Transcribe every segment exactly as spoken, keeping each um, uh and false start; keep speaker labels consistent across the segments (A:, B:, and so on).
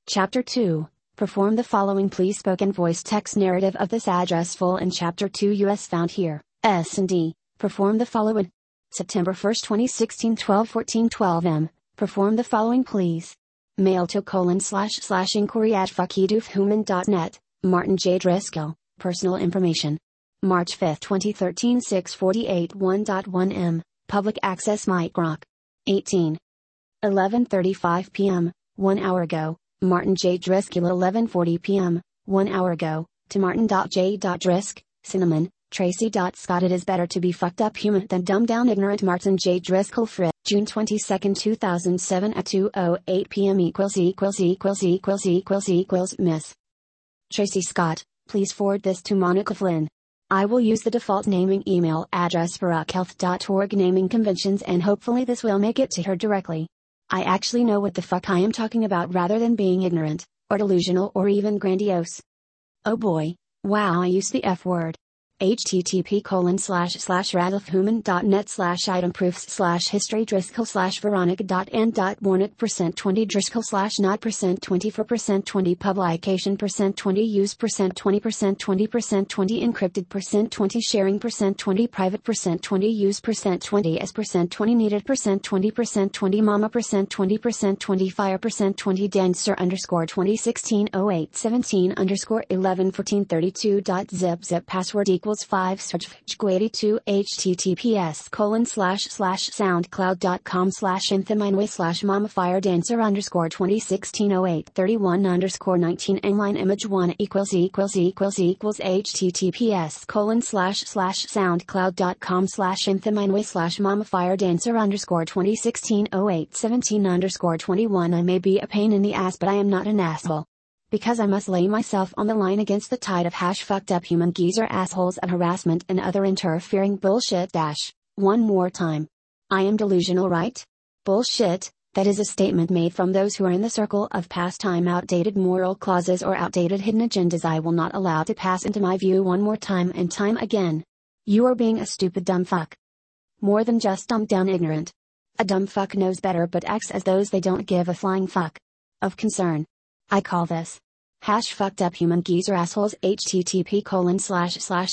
A: Chapter two. Perform the following please spoken voice text narrative of this address full in Chapter two U S found here. S and D. Perform the following. September first twenty sixteen twelve fourteen twelve m. Perform the following please. Mail to colon slash slash inquiry at fuckydoofuman dot net. Martin J. Driscoll. Personal information. March fifth twenty thirteen six forty-eight one point one m. Public access Mike Rock. eighteen. eleven thirty-five p m. One hour ago. Martin J. Driscoll eleven forty p m. One hour ago. To Martin J. Drisk, Cinnamon, Tracy. Scott. It is better to be fucked up human than dumbed down ignorant. Martin J. Driscoll Fritz. June twenty-second two thousand seven at two oh eight p m equals equals equals equals equals equals Miss Tracy Scott, please forward this to Monica Flynn. I will use the default naming email address for rockhealth dot org naming conventions and hopefully this will make it to her directly. I actually know what the fuck I am talking about rather than being ignorant, or delusional or even grandiose. Oh boy, wow, I used the F word. http colon slash slash radolfhuman dot net slash item proofs slash history Driscoll slash veronica dot n dot warnock percent twenty Driscoll slash not percent twenty for percent twenty publication percent twenty use percent twenty percent twenty percent twenty encrypted percent twenty sharing percent twenty private percent twenty use percent twenty as percent twenty needed percent twenty percent twenty mama percent twenty percent twenty fire percent twenty dancer underscore twenty sixteen oh eight seventeen underscore eleven fourteen thirty-two dot zip zip password equals equals five search eighty-two https colon slash slash soundcloud.com slash inthemineway slash mamafire dancer underscore twenty sixteen oh eight thirty-one underscore nineteen inline image one equals equals equals equals https colon slash slash soundcloud.com slash inthemineway slash mamafire dancer underscore twenty sixteen oh eight seventeen underscore twenty-one. I may be a pain in the ass but I am not an asshole. Because I must lay myself on the line against the tide of hash fucked up human geezer assholes and harassment and other interfering bullshit dash. One more time. I am delusional, right? Bullshit, that is a statement made from those who are in the circle of past time outdated moral clauses or outdated hidden agendas I will not allow to pass into my view one more time and time again. You are being a stupid dumb fuck. More than just dumbed down ignorant. A dumb fuck knows better but acts as those they don't give a flying fuck. Of concern. I call this hash fucked up human geezer assholes. http colon slash slash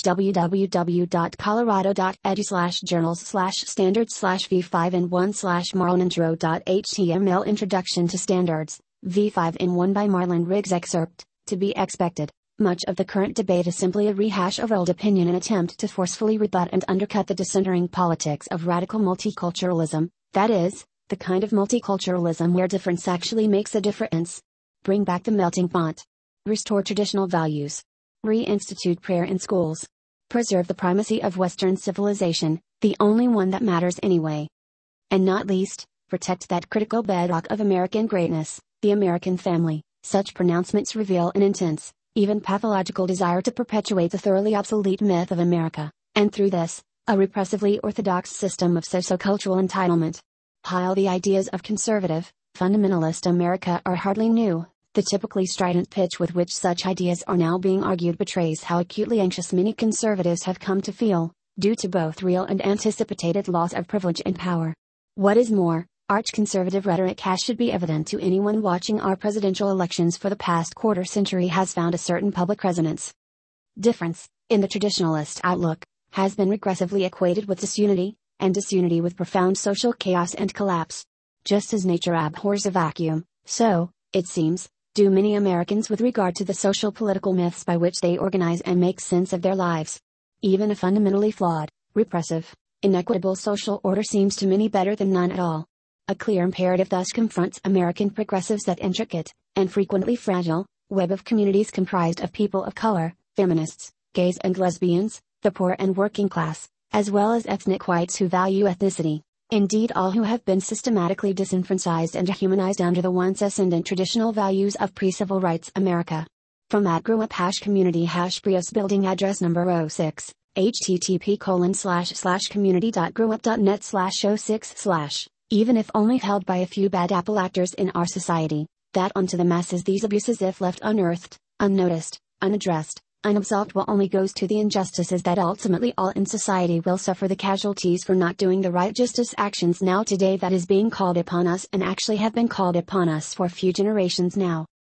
A: www.colorado.edu slash journals slash standards slash v five in one slash marlinintro.html introduction to standards v five in one by Marlon Riggs. Excerpt. To be expected, much of the current debate is simply a rehash of old opinion and attempt to forcefully rebut and undercut the decentering politics of radical multiculturalism, that is, the kind of multiculturalism where difference actually makes a difference. Bring back the melting pot. Restore traditional values. Reinstitute prayer in schools. Preserve the primacy of Western civilization, the only one that matters anyway. And not least, protect that critical bedrock of American greatness, the American family. Such pronouncements reveal an intense, even pathological desire to perpetuate the thoroughly obsolete myth of America, and through this, a repressively orthodox system of sociocultural entitlement. While the ideas of conservative, fundamentalist America are hardly new, the typically strident pitch with which such ideas are now being argued betrays how acutely anxious many conservatives have come to feel, due to both real and anticipated loss of privilege and power. What is more, arch-conservative rhetoric has should be evident to anyone watching our presidential elections for the past quarter century has found a certain public resonance. Difference, in the traditionalist outlook, has been regressively equated with disunity, and disunity with profound social chaos and collapse. Just as nature abhors a vacuum, so, it seems, do many Americans with regard to the social political myths by which they organize and make sense of their lives. Even a fundamentally flawed, repressive, inequitable social order seems to many better than none at all. A clear imperative thus confronts American progressives that intricate, and frequently fragile, web of communities comprised of people of color, feminists, gays and lesbians, the poor and working class, as well as ethnic whites who value ethnicity. Indeed all who have been systematically disenfranchised and dehumanized under the once ascendant traditional values of pre-civil rights America. From at grew up hash community hash Prius building address number oh six, http colon slash slash community.growup.net slash oh six slash, even if only held by a few bad apple actors in our society, that onto the masses these abuses if left unearthed, unnoticed, unaddressed, unabsolved will only goes to the injustices that ultimately all in society will suffer the casualties for not doing the right justice actions now today that is being called upon us and actually have been called upon us for a few generations now.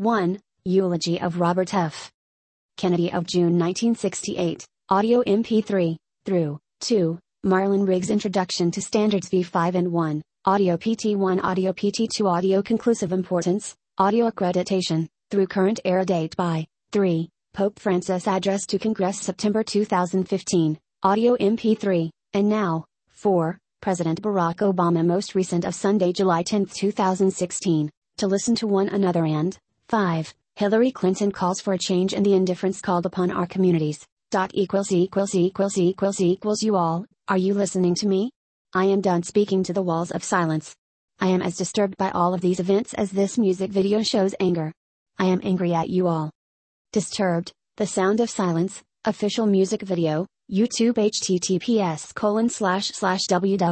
A: one. Eulogy of Robert F. Kennedy of June nineteen sixty-eight, audio M P three, through. two. Marlon Riggs Introduction to Standards V five and one, audio P T one, audio P T two, audio Conclusive Importance, audio Accreditation, through current air date by. three. Pope Francis Address to Congress September two thousand fifteen, audio M P three, and now. four. President Barack Obama Most Recent of Sunday, July tenth, two thousand sixteen, to listen to one another and. five. Hillary Clinton calls for a change in the indifference called upon our communities. Dot equals equals equals equals equals you all, are you listening to me? I am done speaking to the walls of silence. I am as disturbed by all of these events as this music video shows anger. I am angry at you all. Disturbed, The Sound of Silence, official music video, YouTube https colon slash slash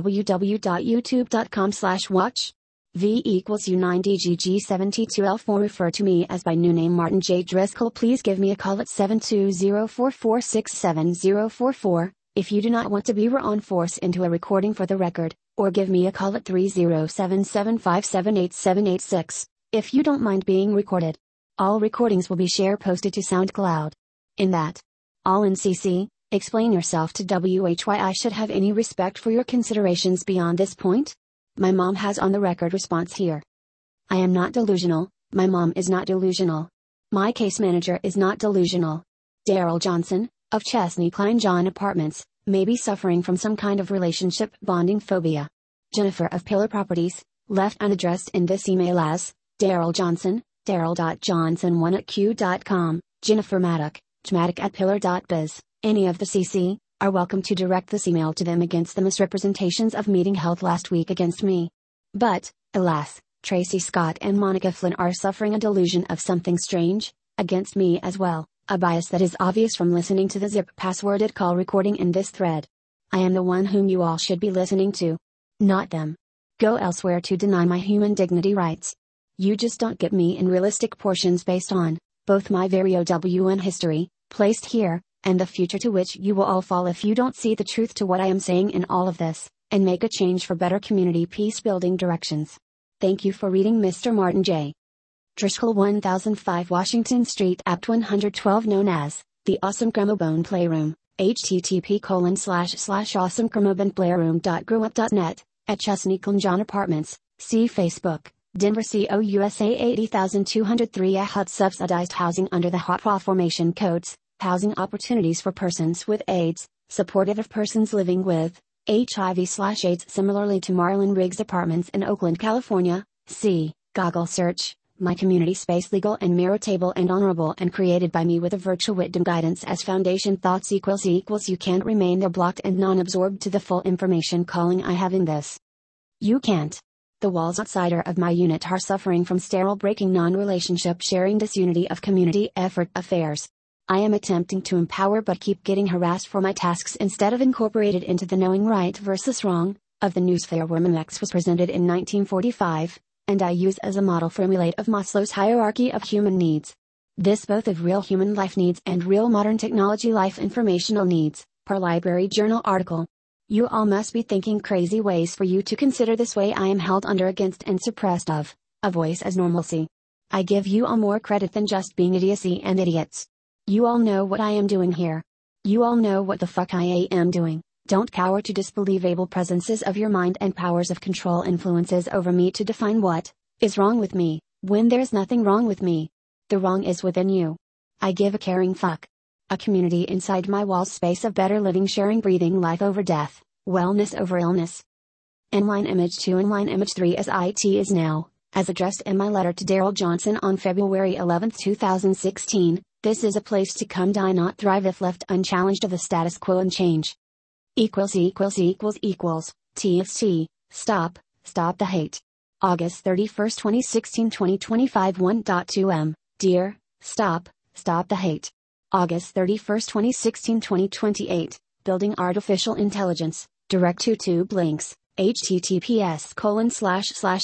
A: www.youtube.com slash watch. V equals U nine D G G seventy-two L four. Refer to me as by new name Martin J. Driscoll. Please give me a call at seven two zero four four six seven zero four four, if you do not want to be run force into a recording for the record, or give me a call at three zero seven seven five seven eight seven eight six, if you don't mind being recorded. All recordings will be share posted to SoundCloud. In that. All in C C, explain yourself to W H Y I should have any respect for your considerations beyond this point? My mom has on the record response here. I am not delusional, my mom is not delusional. My case manager is not delusional. Daryl Johnson, of Chesney Klein John Apartments, may be suffering from some kind of relationship bonding phobia. Jennifer of Pillar Properties, left unaddressed in this email as, Daryl Johnson, daryl dot johnson one at q dot com, Jennifer Maddock, jmaddock at pillar dot biz, any of the C C, are welcome to direct this email to them against the misrepresentations of meeting held last week against me. But, alas, Tracy Scott and Monica Flynn are suffering a delusion of something strange, against me as well, a bias that is obvious from listening to the zip passworded call recording in this thread. I am the one whom you all should be listening to. Not them. Go elsewhere to deny my human dignity rights. You just don't get me in realistic portions based on, both my very O W and history, placed here, and the future to which you will all fall if you don't see the truth to what I am saying in all of this, and make a change for better community peace building directions. Thank you for reading Mister Martin J. Driscoll, one thousand five Washington Street, Apt one twelve, known as, the Awesome Chromobone Playroom, http colon slash slash awesome chromobone playroom dot growup dot net, at Chesney Klein John Apartments, see Facebook, Denver C O U S A eighty thousand two hundred three. A H U D subsidized housing under the H O P A formation codes. Housing opportunities for persons with AIDS, supportive of persons living with H I V slash AIDS. Similarly to Marlon Riggs Apartments in Oakland, California, see, Goggle search, my community space legal and meritable and honorable and created by me with a virtual wisdom guidance as foundation. Thoughts equals equals you can't remain there blocked and non-absorbed to the full information calling I have in this. You can't. The walls outsider of my unit are suffering from sterile breaking non-relationship sharing disunity of community effort affairs. I am attempting to empower but keep getting harassed for my tasks instead of incorporated into the knowing right versus wrong, of the newsfare where Memex was presented in nineteen forty-five, and I use as a model formulate of Maslow's hierarchy of human needs. This both of real human life needs and real modern technology life informational needs, per Library Journal article. You all must be thinking crazy ways for you to consider this way I am held under against and suppressed of, a voice as normalcy. I give you all more credit than just being idiocy and idiots. You all know what I am doing here. You all know what the fuck I am doing. Don't cower to disbelieve able presences of your mind and powers of control influences over me to define what is wrong with me, when there's nothing wrong with me. The wrong is within you. I give a caring fuck. A community inside my walls space of better living sharing breathing life over death, wellness over illness. Inline image two inline image three as it is now, as addressed in my letter to Daryl Johnson on February eleventh two thousand sixteen. This is a place to come die not thrive if left unchallenged of the status quo and change. Equals equals equals equals, T is T, stop, stop the hate. August thirty-first twenty sixteen twenty twenty-five one point two m, dear, stop, stop the hate. August thirty-first twenty sixteen twenty twenty-eight, building artificial intelligence, direct to tube links, https colon slash slash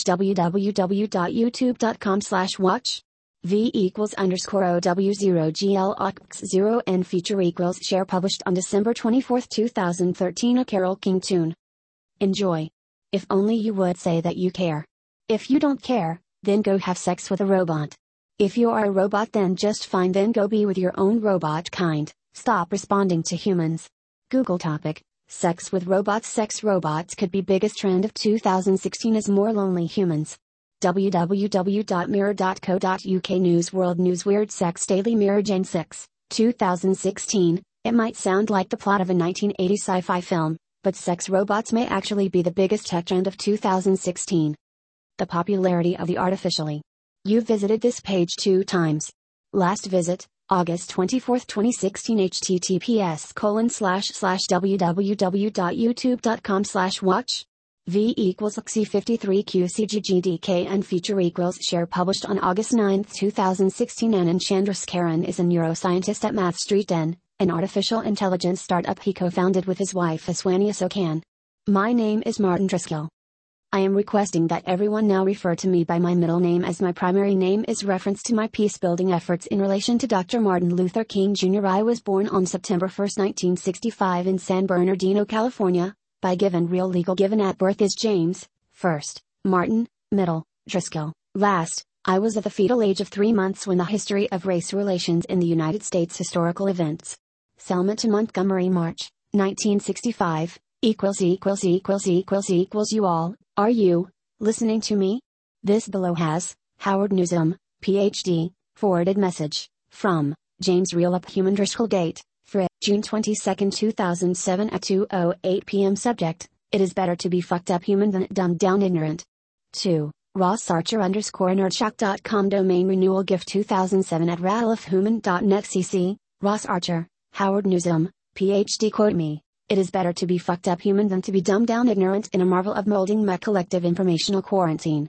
A: www.youtube.com slash watch. V equals underscore O W zero G L O X zero N feature equals share published on December twenty-fourth two thousand thirteen a Carole King tune. Enjoy. If only you would say that you care. If you don't care, then go have sex with a robot. If you are a robot, then just fine, then go be with your own robot kind. Stop responding to humans. Google topic: Sex with robots. Sex robots could be biggest trend of two thousand sixteen as more lonely humans. w w w dot mirror dot co dot u k News World News Weird Sex Daily Mirror Jane six, two thousand sixteen. It might sound like the plot of a nineteen eighty sci-fi film, but sex robots may actually be the biggest tech trend of two thousand sixteen. The popularity of the artificially. You visited this page two times. Last visit, August twenty-fourth, twenty sixteen. https colon slash slash www.youtube.com slash watch. V equals X C fifty-three Q C G G D K and feature equals share published on August ninth, two thousand sixteen. Anand Chandrasekaran is a neuroscientist at Math Street N, an artificial intelligence startup he co-founded with his wife Aswani Asokan. My name is Martin Driscoll. I am requesting that everyone now refer to me by my middle name, as my primary name is reference to my peace-building efforts in relation to Doctor Martin Luther King Junior I was born on September first, nineteen sixty-five in San Bernardino, California. By given real legal given at birth is James, first, Martin, middle, Driscoll, last. I was at the fetal age of three months when the history of race relations in the United States historical events. Selma to Montgomery, March, nineteen sixty-five, equals equals equals equals equals you all. Are you listening to me? This below has Howard Newsom, P H D, forwarded message from James Real Up Human Driscoll. Date, Fri, June twenty-second, two thousand seven at two oh eight p m Subject: It is better to be fucked up human than dumbed down ignorant. two. Ross Archer underscore nerdshock dot com domain renewal gift two thousand seven at ralphhuman dot net cc. Ross Archer, Howard Newsom, P H D. Quote me. It is better to be fucked up human than to be dumbed down ignorant in a marvel of molding my collective informational quarantine.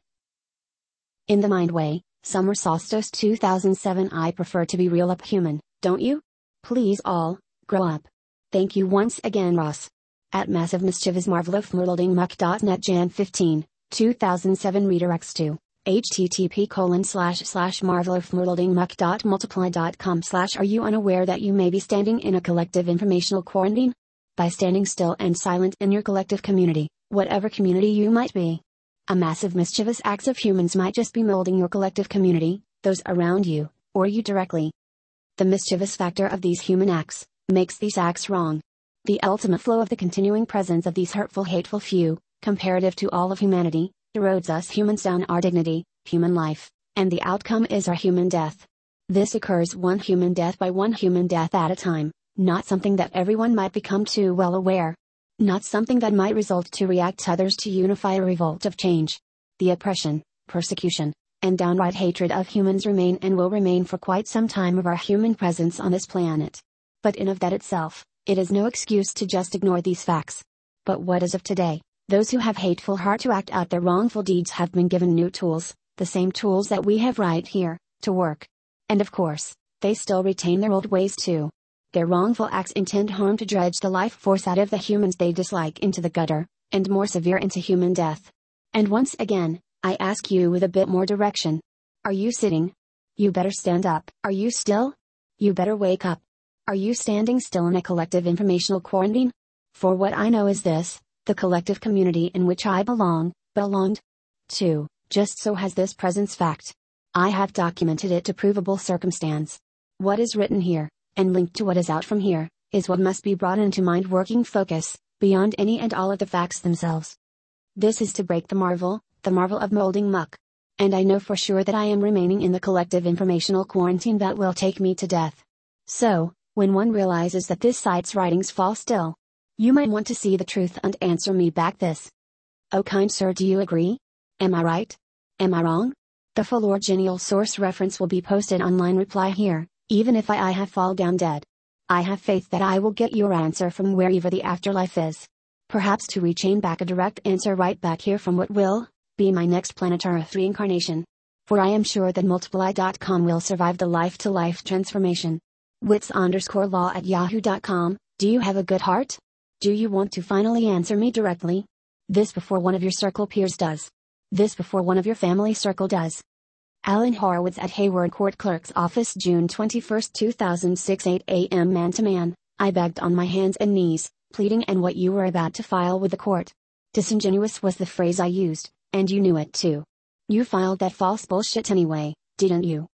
A: In the Mind Way, Summer Solstice two thousand seven. I prefer to be real up human, don't you? Please all, grow up. Thank you once again, Ross. At Massive Mischief is marvel of molding muck dot net Jan fifteen, two thousand seven. Redirects to http colon slash slash marvel of molding muck dot multiply dot com slash. Are you unaware that you may be standing in a collective informational quarantine? By standing still and silent in your collective community, whatever community you might be. A massive mischievous acts of humans might just be molding your collective community, those around you, or you directly. The mischievous factor of these human acts makes these acts wrong. The ultimate flow of the continuing presence of these hurtful, hateful few, comparative to all of humanity, erodes us humans down, our dignity, human life, and the outcome is our human death. This occurs one human death by one human death at a time. Not something that everyone might become too well aware. Not something that might result to react others to unify a revolt of change. The oppression, persecution, and downright hatred of humans remain and will remain for quite some time of our human presence on this planet. But in of that itself, it is no excuse to just ignore these facts. But what is of today? Those who have hateful heart to act out their wrongful deeds have been given new tools, the same tools that we have right here, to work. And of course, they still retain their old ways too. Their wrongful acts intend harm to dredge the life force out of the humans they dislike into the gutter, and more severe into human death. And once again, I ask you with a bit more direction. Are you sitting? You better stand up. Are you still? You better wake up. Are you standing still in a collective informational quarantine? For what I know is this, the collective community in which I belong, belonged to, just so has this presence fact. I have documented it to provable circumstance. What is written here, and linked to what is out from here, is what must be brought into mind working focus, beyond any and all of the facts themselves. This is to break the marvel, the marvel of molding muck. And I know for sure that I am remaining in the collective informational quarantine that will take me to death. So, when one realizes that this site's writings fall still, you might want to see the truth and answer me back this. Oh kind sir, do you agree? Am I right? Am I wrong? The full original source reference will be posted online. Reply here. Even if I, I have fall down dead. I have faith that I will get your answer from wherever the afterlife is. Perhaps to rechain back a direct answer right back here from what will be my next planet Earth reincarnation. For I am sure that multiply dot com will survive the life-to-life transformation. Wits underscore law at yahoo dot com. Do you have a good heart? Do you want to finally answer me directly? This before one of your circle peers does. This before one of your family circle does. Alan Horowitz at Hayward Court Clerk's Office, June twenty-first, two thousand six, eight a m Man to man, I begged on my hands and knees, pleading and what you were about to file with the court. Disingenuous was the phrase I used, and you knew it too. You filed that false bullshit anyway, didn't you?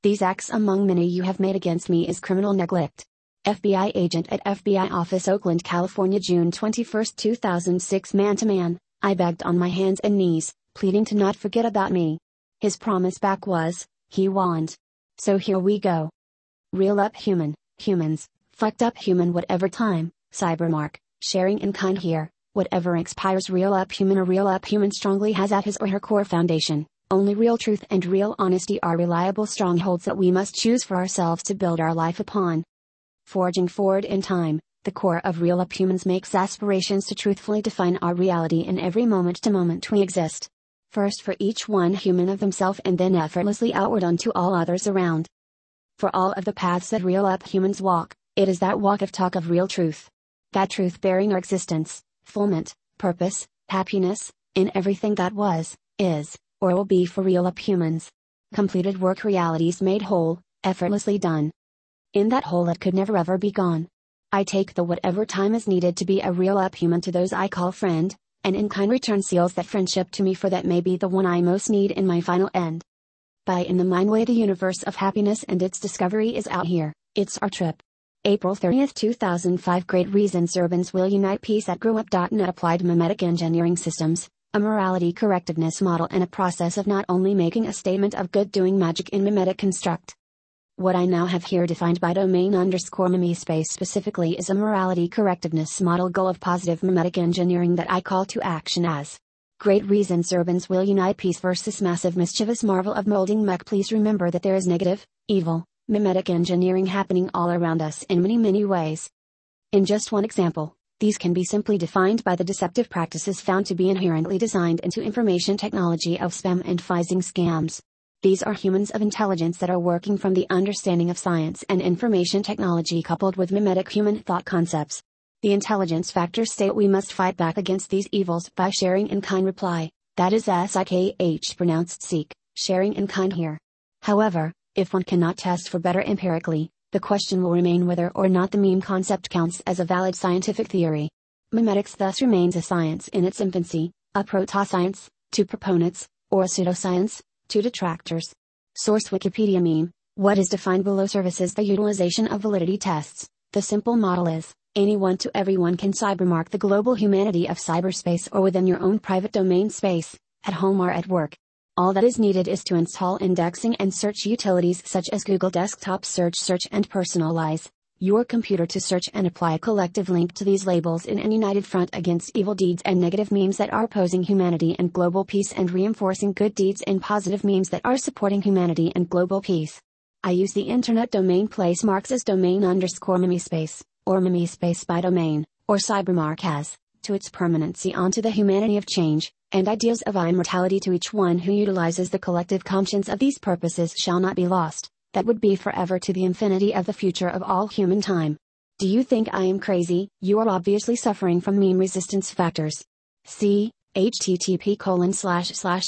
A: These acts among many you have made against me is criminal neglect. F B I agent at F B I office, Oakland, California, June twenty-first, two thousand six. Man to man, I begged on my hands and knees, pleading to not forget about me. His promise back was, he won't. So here we go. Real up human, humans, fucked up human whatever time, Cybermark, sharing in kind here, whatever expires. Real up human, a real up human strongly has at his or her core foundation, only real truth and real honesty are reliable strongholds that we must choose for ourselves to build our life upon. Forging forward in time, the core of real up humans makes aspirations to truthfully define our reality in every moment to moment we exist. First for each one human of himself and then effortlessly outward unto all others around. For all of the paths that real up humans walk, it is that walk of talk of real truth. That truth bearing our existence, fulfillment, purpose, happiness, in everything that was, is, or will be for real up humans. Completed work, realities made whole, effortlessly done. In that whole that could never ever be gone. I take the whatever time is needed to be a real up human to those I call friend, and in kind return seals that friendship to me, for that may be the one I most need in my final end. By in the mind way the universe of happiness and its discovery is out here, it's our trip. April thirtieth, two thousand five. Great reasons urbans will unite. Peace at growup dot net. Applied mimetic engineering systems, a morality correctiveness model and a process of not only making a statement of good doing magic in mimetic construct. What I now have here defined by domain underscore memespace specifically is a morality correctiveness model goal of positive mimetic engineering that I call to action as. Great reasons urbans will unite. Peace versus massive mischievous marvel of molding mech. Please remember that there is negative, evil, mimetic engineering happening all around us in many many ways. In just one example, these can be simply defined by the deceptive practices found to be inherently designed into information technology of spam and phishing scams. These are humans of intelligence that are working from the understanding of science and information technology coupled with mimetic human thought concepts. The intelligence factors state we must fight back against these evils by sharing in kind reply, that is S I K H pronounced seek, sharing in kind here. However, if one cannot test for better empirically, the question will remain whether or not the meme concept counts as a valid scientific theory. Memetics thus remains a science in its infancy, a proto-science, to proponents, or a pseudoscience, to detractors. Source Wikipedia meme. What is defined below services the utilization of validity tests. The simple model is, anyone to everyone can cybermark the global humanity of cyberspace or within your own private domain space, at home or at work. All that is needed is to install indexing and search utilities such as Google Desktop Search Search and personalize your computer to search and apply a collective link to these labels in an united front against evil deeds and negative memes that are opposing humanity and global peace, and reinforcing good deeds and positive memes that are supporting humanity and global peace. I use the internet domain place marks as domain underscore memespace, or memespace by domain, or cybermark as, to its permanency onto the humanity of change, and ideals of immortality to each one who utilizes the collective conscience of these purposes shall not be lost. That would be forever to the infinity of the future of all human time. Do you think I am crazy? You are obviously suffering from meme resistance factors. See, http colon slash slash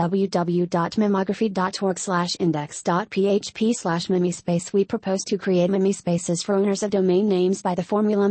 A: www.memography.org slash index.php slash memespace. We propose to create memespaces for owners of domain names by the formula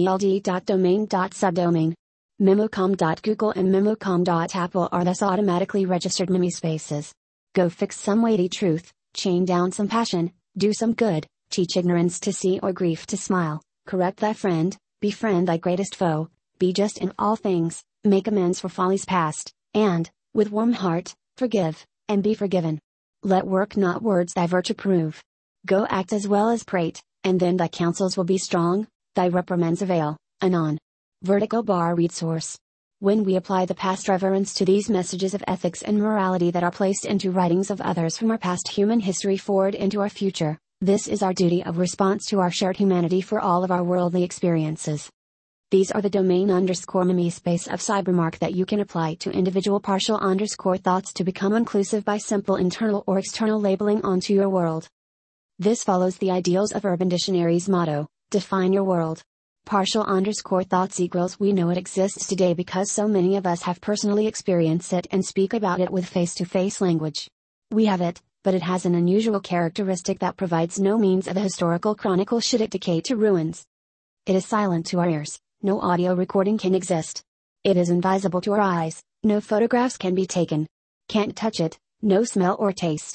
A: memotld.domain.subdomain. Memocom.google and memocom.apple are thus automatically registered memespaces. Go fix some weighty truth. Chain down some passion, do some good, teach ignorance to see or grief to smile, correct thy friend, befriend thy greatest foe, be just in all things, make amends for follies past, and, with warm heart, forgive, and be forgiven. Let work not words thy virtue prove. Go act as well as prate, and then thy counsels will be strong, thy reprimands avail, anon. Vertigo bar read source. When we apply the past reverence to these messages of ethics and morality that are placed into writings of others from our past human history forward into our future, this is our duty of response to our shared humanity for all of our worldly experiences. These are the domain underscore memespace of cybermark that you can apply to individual partial underscore thoughts to become inclusive by simple internal or external labeling onto your world. This follows the ideals of Urban Dictionary's motto, define your world. Partial underscore thoughts equals we know it exists today because so many of us have personally experienced it and speak about it with face-to-face language. We have it, but it has an unusual characteristic that provides no means of a historical chronicle should it decay to ruins. It is silent to our ears, no audio recording can exist. It is invisible to our eyes, no photographs can be taken. Can't touch it, no smell or taste.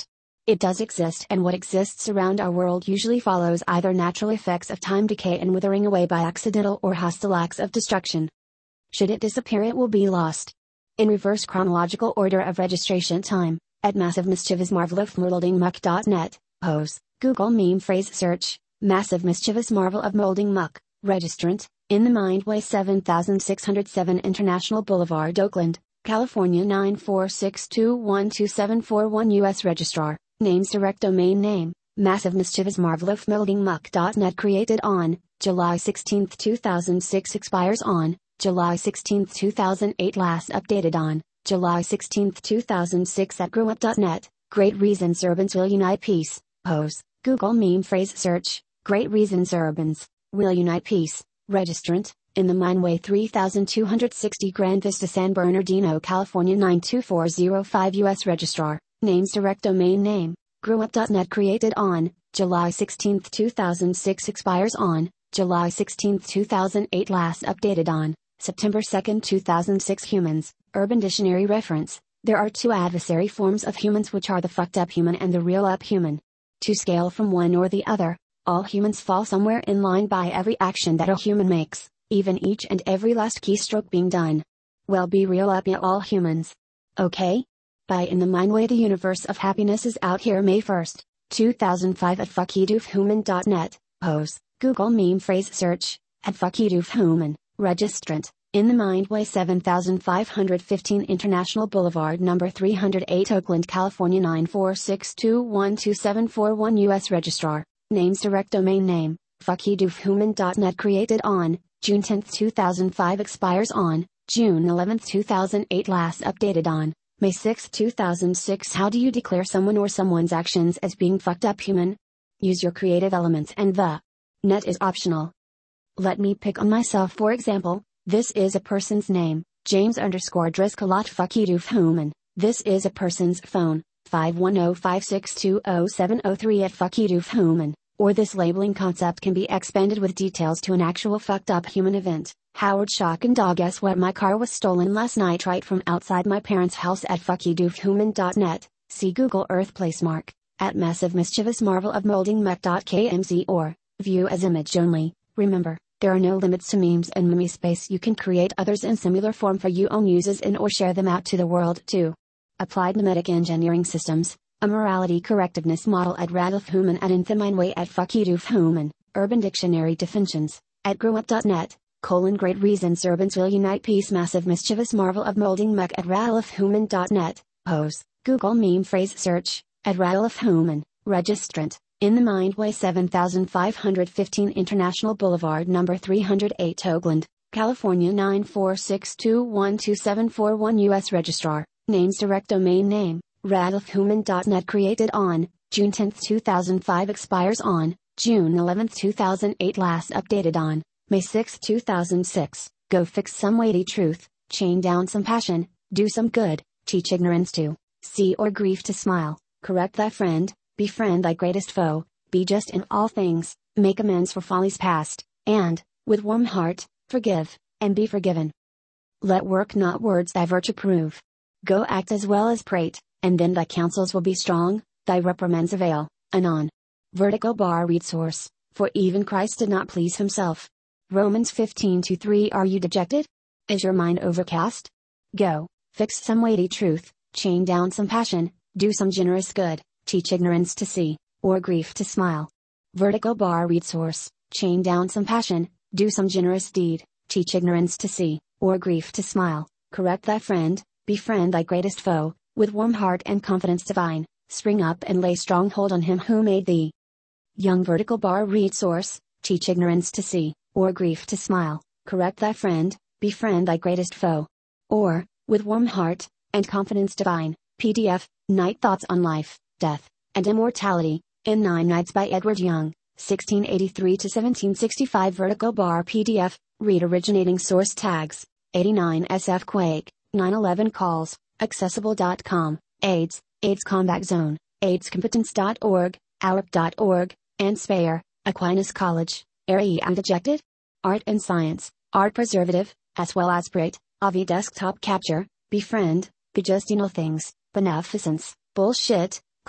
A: It does exist, and what exists around our world usually follows either natural effects of time decay and withering away by accidental or hostile acts of destruction. Should it disappear, it will be lost. In reverse chronological order of registration time, at Massive Mischievous Marvel of Molding Muck dot net, pose, Google meme phrase search, Massive Mischievous Marvel of Molding Muck, registrant, in the Mindway seven thousand six hundred seven International Boulevard, Oakland, California nine four six two one two seven four one U S Registrar, names direct domain name, Massive Mischievous Marvel of Molding Muck dot net created on, July sixteenth two thousand six expires on, July sixteenth two thousand eight last updated on, July sixteenth two thousand six at growup dot net, Great Reasons Urbans Will Unite Peace, pose, Google meme phrase search, Great Reasons Urbans, Will Unite Peace, registrant, in the Mindway three thousand two hundred sixty Grand Vista San Bernardino, California nine two four zero five U S Registrar, names direct domain name, growup dot net created on, July sixteenth two thousand six expires on, July sixteenth two thousand eight last updated on, September second two thousand six Humans, Urban Dictionary reference, there are two adversary forms of humans, which are the fucked up human and the real up human. To scale from one or the other, all humans fall somewhere in line by every action that a human makes, even each and every last keystroke being done. Well, be real up, ya all humans. Okay? By In the Mindway, the Universe of Happiness is out here May first, two thousand five at fuckydoofhuman dot net, pose, Google meme phrase search, at fuckydoofhuman, registrant, in the Mindway seven thousand five hundred fifteen International Boulevard number three hundred eight Oakland, California nine four six two one two seven four one U S Registrar, names direct domain name, fuckydoofhuman dot net created on, June tenth two thousand five expires on, June eleventh two thousand eight last updated on, May sixth two thousand six. How do you declare someone or someone's actions as being fucked up human? Use your creative elements, and the net is optional. Let me pick on myself for example. This is a person's name, James underscore Driscoll at fuckydoofhuman. This is a person's phone, five one zero five six two zero seven zero three at fuckydoofhuman. Or this labeling concept can be expanded with details to an actual fucked up human event. Howard Shock and Dog, guess what? My car was stolen last night right from outside my parents' house at fuckydoofhuman dot net. See Google Earth placemark, at Massive Mischievous Marvel of Molding Muck dot k m z or, view as image only. Remember, there are no limits to memes and meme space. You can create others in similar form for your own uses and or share them out to the world too. Applied Memetic Engineering Systems, a morality correctiveness model at Radolf at In the Mindway at fuckydoofhuman, Urban Dictionary definitions, at growup dot net, colon Great Reasons Urbans Will Unite Peace Massive Mischievous Marvel of Molding Muck at radolfhuman dot net, pose, Google meme phrase search, at radolfhuman, registrant, in the Mindway seven thousand five hundred fifteen International Boulevard number three hundred eight Oakland, California nine four six two one two seven four one U S Registrar, names direct domain name, radolfhuman dot net created on, June tenth two thousand five expires on, June eleventh two thousand eight last updated on, May sixth two thousand six. Go fix some weighty truth, chain down some passion, do some good, teach ignorance to see or grief to smile, correct thy friend, befriend thy greatest foe, be just in all things, make amends for follies past, and, with warm heart, forgive, and be forgiven. Let work not words thy virtue prove. Go act as well as prate, and then thy counsels will be strong, thy reprimands avail. Anon. Vertical bar read source, for even Christ did not please himself. Romans fifteen two three. Are you dejected? Is your mind overcast? Go, fix some weighty truth, chain down some passion, do some generous good, teach ignorance to see, or grief to smile. Vertical bar read source, chain down some passion, do some generous deed, teach ignorance to see, or grief to smile, correct thy friend, befriend thy greatest foe, with warm heart and confidence divine, spring up and lay strong hold on him who made thee. Young vertical bar read source, teach ignorance to see, or grief to smile, correct thy friend, befriend thy greatest foe. Or, with warm heart, and confidence divine, P D F, Night Thoughts on Life, Death, and Immortality, in Nine Nights by Edward Young, sixteen eighty-three to seventeen sixty-five. Vertical bar P D F, read originating source tags, eighty-nine S F Quake, nine eleven calls, accessible dot com, AIDS, AIDS Combat Zone, AIDS Competence dot org, A W R P dot org, and Speyer, Aquinas College, Are ye undejected? Art and Science, Art Preservative, as well as Prate, Avi Desktop Capture, Befriend, Be Just in All Things, Beneficence, Bullshit,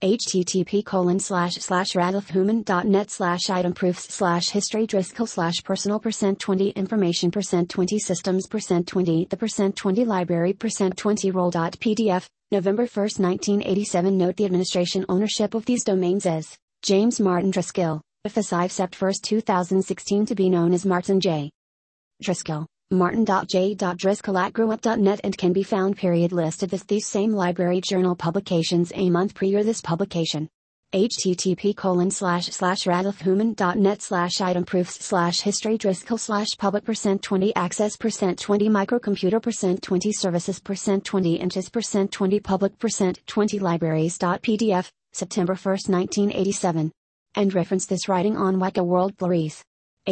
A: http colon slash slash radolfhuman.net slash item proofs slash history Driscoll slash personal percent twenty information percent twenty systems percent twenty the percent twenty library percent twenty roll.pdf, November first nineteen eighty-seven. Note the administration ownership of these domains is James Martin Driscoll, F S I Sept first two thousand sixteen to be known as Martin J. Driscoll. Martin.j.driscoll at growup.net and can be found period listed as these same library journal publications a month prior this publication. http colon slash slash radolfhuman.net slash item proofs slash history Driscoll slash public percent twenty access percent twenty microcomputer percent twenty services percent twenty inches percent twenty public percent twenty libraries.pdf, September first nineteen eighty-seven. And reference this writing on Wicca World Blurries.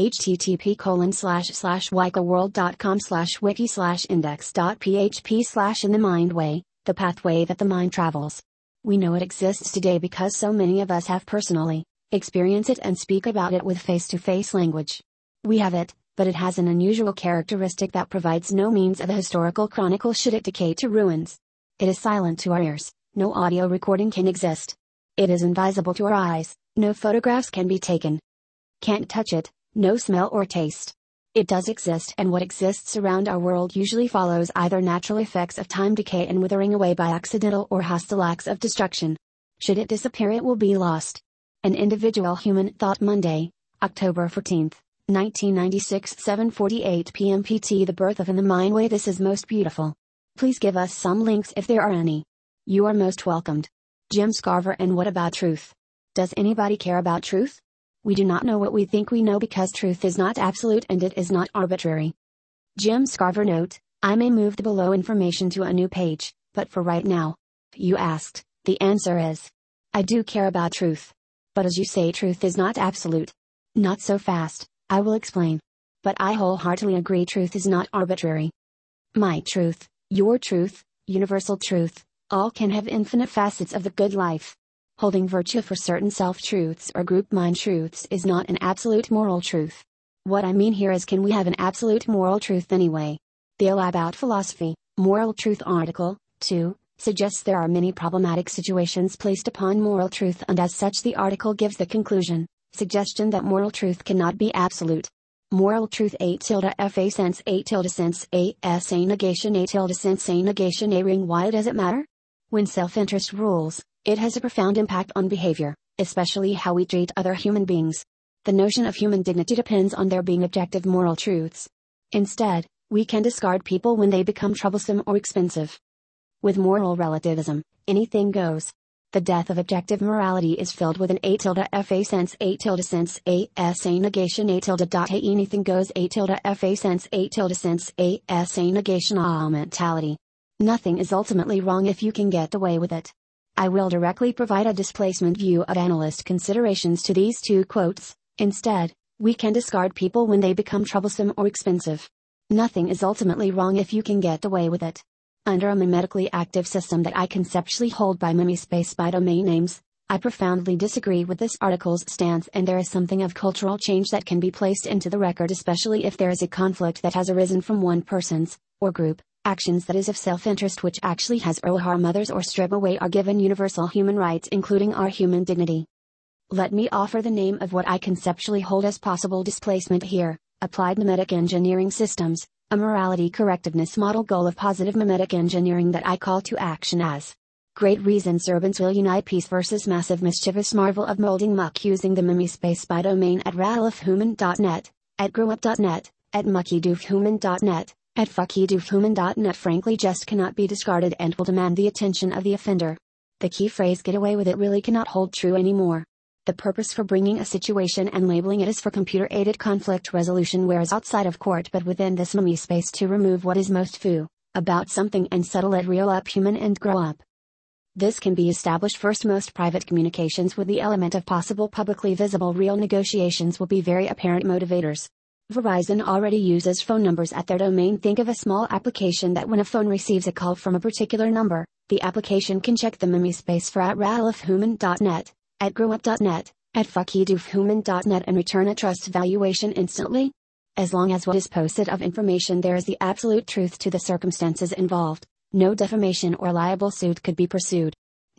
A: http colon slash slash wicaworld.com slash wiki slash index.php slash in the mind way, the pathway that the mind travels. We know it exists today because so many of us have personally experienced it and speak about it with face-to-face language. We have it, but it has an unusual characteristic that provides no means of a historical chronicle should it decay to ruins. It is silent to our ears, no audio recording can exist. It is invisible to our eyes, no photographs can be taken. Can't touch it. No smell or taste. It does exist, and what exists around our world usually follows either natural effects of time decay and withering away by accidental or hostile acts of destruction. Should it disappear, it will be lost. An individual human thought Monday, October fourteenth, nineteen ninety-six seven forty-eight p m P T The birth of In the Mind Way. This is most beautiful. Please give us some links if there are any. You are most welcomed. Jim Scarver. And what about truth? Does anybody care about truth? We do not know what we think we know because truth is not absolute and it is not arbitrary. Jim Scarver. Note, I may move the below information to a new page, but for right now. You asked, the answer is. I do care about truth. But as you say, truth is not absolute. Not so fast, I will explain. But I wholeheartedly agree truth is not arbitrary. My truth, your truth, universal truth, all can have infinite facets of the good life. Holding virtue for certain self-truths or group mind truths is not an absolute moral truth. What I mean here is, can we have an absolute moral truth anyway? The All About Philosophy, Moral Truth article, two, suggests there are many problematic situations placed upon moral truth, and as such the article gives the conclusion, suggestion that moral truth cannot be absolute. Moral truth a tilde f a sense a tilde sense a s a negation a tilde sense a negation a ring. Why does it matter? When self-interest rules, it has a profound impact on behavior, especially how we treat other human beings. The notion of human dignity depends on there being objective moral truths. Instead, we can discard people when they become troublesome or expensive. With moral relativism, anything goes. The death of objective morality is filled with an a tilde f a sense a tilde sense a s a negation a tilde dot a anything goes a tilde f a sense a tilde sense a s a negation ah mentality. Nothing is ultimately wrong if you can get away with it. I will directly provide a displacement view of analyst considerations to these two quotes. Instead, we can discard people when they become troublesome or expensive. Nothing is ultimately wrong if you can get away with it. Under a mimetically active system that I conceptually hold by MimiSpace by domain names, I profoundly disagree with this article's stance, and there is something of cultural change that can be placed into the record, especially if there is a conflict that has arisen from one person's, or group, actions that is of self-interest which actually has or harm others or strip away our given universal human rights including our human dignity. Let me offer the name of what I conceptually hold as possible displacement here, applied mimetic engineering systems, a morality correctiveness model goal of positive mimetic engineering that I call to action as. Great reasons urbans will unite peace versus massive mischievous marvel of molding muck using the MimiSpace by domain at radolfhuman dot net, at growup dot net, at muckydoofhuman dot net. At fuckydoofhuman dot net frankly just cannot be discarded and will demand the attention of the offender. The key phrase "get away with it" really cannot hold true anymore. The purpose for bringing a situation and labeling it is for computer-aided conflict resolution, whereas outside of court but within this MimiSpace to remove what is most foo about something and settle it real up human and grow up. This can be established first. Most private communications with the element of possible publicly visible real negotiations will be very apparent motivators. Verizon already uses phone numbers at their domain. Think of a small application that when a phone receives a call from a particular number, the application can check the MimiSpace for at radolfhuman dot net, at growup dot net, at fuckydoofhuman dot net and return a trust valuation instantly. As long as what is posted of information there is the absolute truth to the circumstances involved, no defamation or liable suit could be pursued.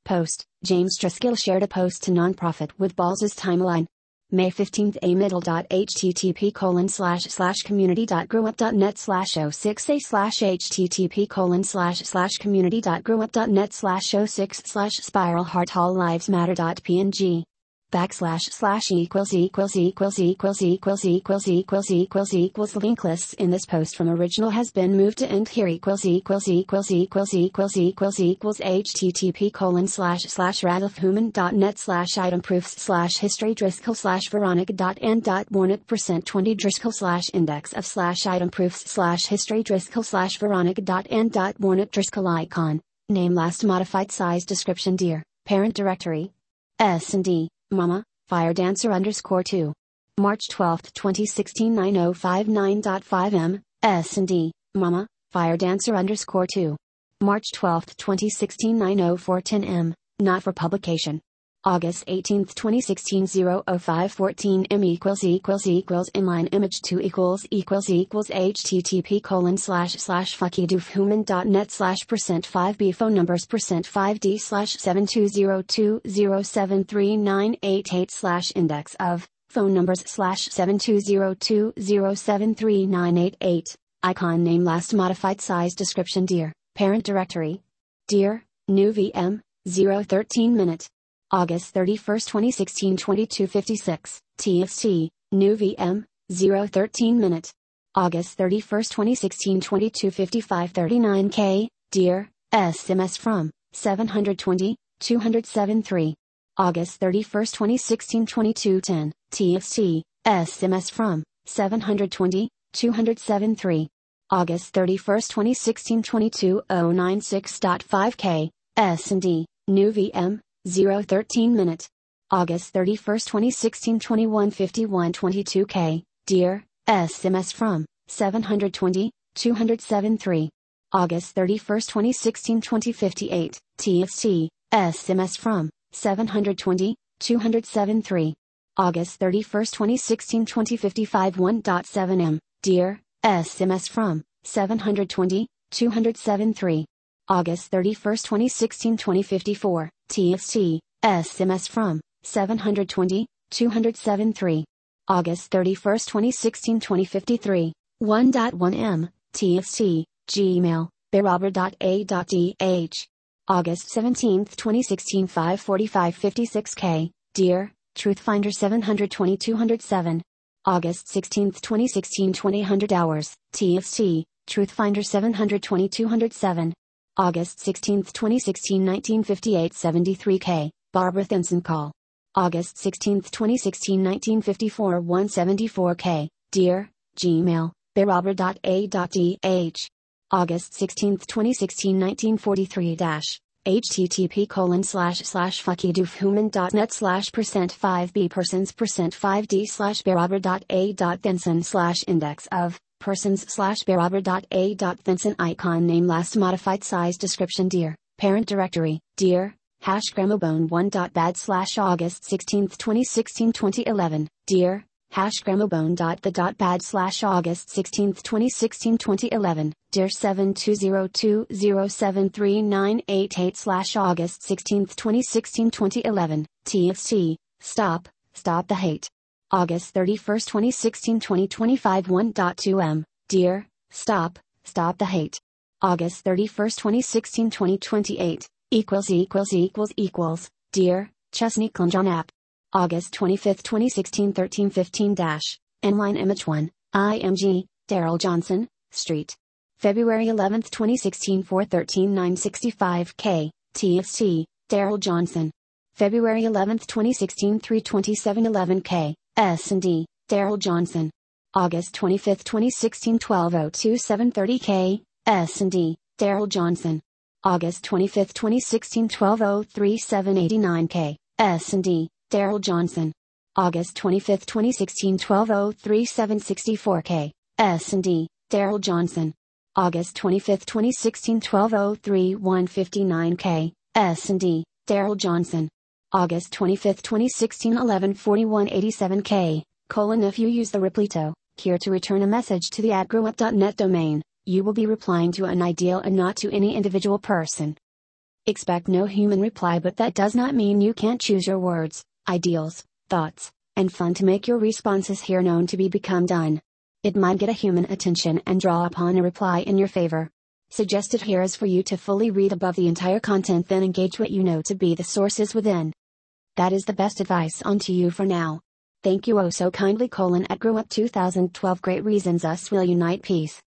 A: Post, James Driscoll shared a post to nonprofit with Balls' timeline. May fifteenth a middle.http colon slash slash community.growup.net slash 06a slash http colon slash slash community.growup.net slash 06 slash spiral heart all lives matter.png backslash slash equals equals equals equals equals equals equals equals equals link lists in this post from original has been moved to end here equals equals equals equals equals equals equals http colon slash slash radolfhuman.net slash item proofs slash history Driscoll slash veronica dot and dot warnit percent twenty Driscoll slash index of slash item proofs slash history Driscoll slash veronica dot and dot warnit Driscoll icon name last modified size description dear parent directory S and D Mama, Fire Dancer underscore two. March twelfth, twenty sixteen nine oh five nine point five M, S and D, Mama, Fire Dancer underscore two. March twelfth, twenty sixteen nine oh four ten M, not for publication. August eighteenth, twenty sixteen oh oh five fourteen M equals equals equals inline image two equals equals equals http colon slash slash fuckydoofhuman.net slash percent five B phone numbers percent five D slash seven two zero two zero seven three nine eight eight slash index of phone numbers slash seven two zero two zero seven three nine eight eight icon name last modified size description dear parent directory dear new V M zero thirteen minute August thirty-first, twenty sixteen twenty-two fifty-six, T X T, new V M, zero thirteen minute. August thirty-first, twenty sixteen twenty-two fifty-five thirty-nine K, dear, S M S from, seven twenty, two oh seven three. August thirty-first, twenty sixteen twenty-two ten, T X T, S M S from, seven twenty, two oh seven three. August thirty-first, twenty sixteen twenty-two oh nine six point five K, S and D, new V M, zero thirteen minute. August thirty-first, twenty sixteen twenty-one fifty-one twenty-two K, dear, S M S from, seven twenty, two oh seven three. August thirty-first, twenty sixteen twenty fifty-eight, T X T, S M S from, seven twenty, two oh seven three. August thirty-first, twenty sixteen twenty fifty-five one point seven M, dear, S M S from, seven twenty, two oh seven three. August thirty-first, twenty sixteen twenty fifty-four, T X T, S M S from, seven twenty, two oh seven three. August thirty-first, twenty sixteen twenty fifty-three, one point one M, T X T, Gmail, berobber.a.dh. August seventeenth, twenty sixteen five forty-five fifty-six K, dear, Truthfinder seven twenty two oh seven. August sixteenth, twenty sixteen twenty hundred hours, T X T, Truthfinder seven twenty two oh seven. August sixteenth, twenty sixteen nineteen fifty-eight seventy-three K, Barbara Thinson call. August sixteenth, twenty sixteen nineteen fifty-four one seventy-four K, dear, Gmail, berobber.a.dh. August sixteenth, twenty sixteen nineteen forty-three dash, http colon slash slash fuckydoofhuman.net slash percent five B persons percent five D slash berobber.a.thinson slash index of persons slash berobber.a.thinson icon name last modified size description dear, parent directory, dear, hash gramobone one bad slash August sixteenth, twenty sixteen twenty eleven, dear, hash gramobone the bad slash August sixteenth, twenty sixteen twenty eleven, dear seven two zero two zero seven three nine eight eight slash August sixteenth, twenty sixteen twenty eleven, T X T, stop, stop the hate. August thirty-first, twenty sixteen twenty twenty-five one point two M, dear, stop, stop the hate. August thirty-first, twenty sixteen twenty twenty-eight, equals equals equals equals, dear, Chesney Clonjon app. August twenty-fifth, twenty sixteen thirteen fifteen dash, inline image one, I M G, Daryl Johnson, Street. February eleventh, twenty sixteen four thirteen nine sixty-five K, T X T, Daryl Johnson. February eleventh, twenty sixteen three twenty-seven eleven K, S and D, Daryl Johnson. August twenty-fifth, twenty sixteen twelve oh two seven thirty K, S and D, Daryl Johnson. August twenty-fifth, twenty sixteen twelve oh three seven eighty-nine K, S and D, Daryl Johnson. August twenty-fifth, twenty sixteen twelve oh three seven sixty-four K, S and D, Daryl Johnson. August twenty-fifth, twenty sixteen twelve oh three one fifty-nine K, S and D, Daryl Johnson. August twenty-fifth, twenty sixteen eleven forty-one eighty-seven K, colon if you use the Repleto, here to return a message to the at growup dot net domain, you will be replying to an ideal and not to any individual person. Expect no human reply, but that does not mean you can't choose your words, ideals, thoughts, and fun to make your responses here known to be become done. It might get a human attention and draw upon a reply in your favor. Suggested here is for you to fully read above the entire content, then engage what you know to be the sources within. That is the best advice on to you for now. Thank you oh so kindly colon at Grow Up twenty twelve Great Reasons Us Will Unite Peace.